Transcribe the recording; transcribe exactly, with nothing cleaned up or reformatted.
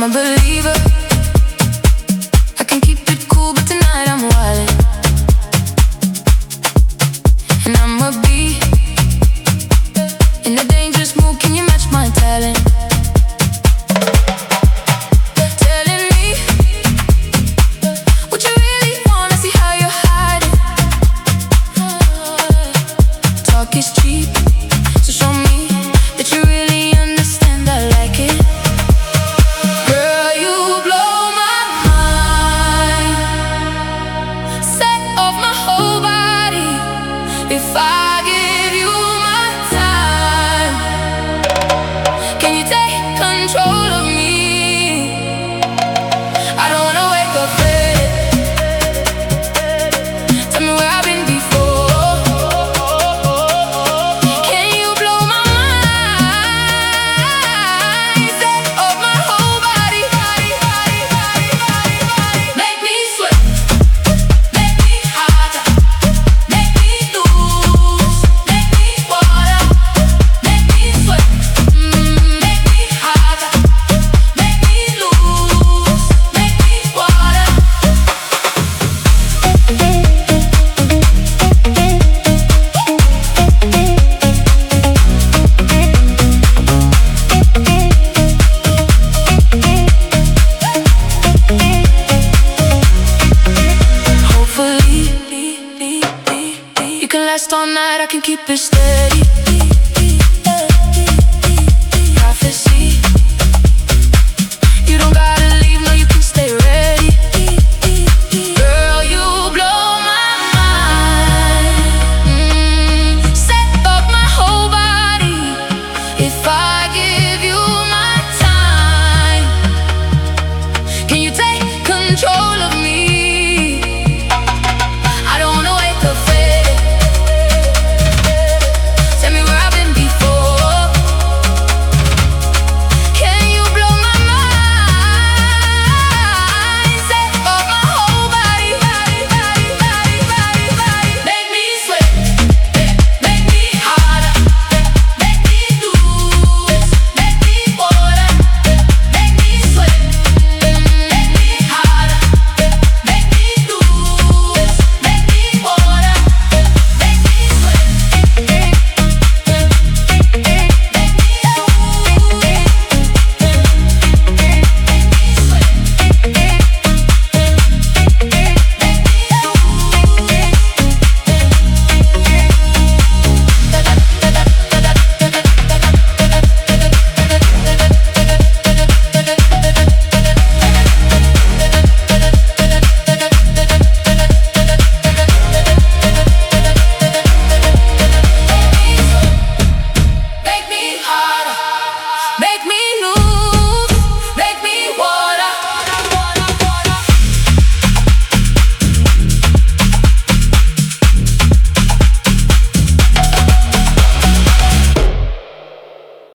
I'm a believer. I can keep it cool, but tonight I'm wildin'. And I'ma be in a dangerous mood. Can you match my talent? Telling me what you really wanna, see how you're hiding. Talk is cheap, so show me that you really understand. I like it. Girl, you blow my mind, set off my whole body. If I give you my time, can you take control of me? I don't wanna wake up late. Tell me where I've been before. Can you blow my mind, set off my whole body. Make me sweat, make me hotter, make me loose, make me water, make me sweat, mm, make me hotter, make me loose, make me water. Hopefully you can last all night, I can keep it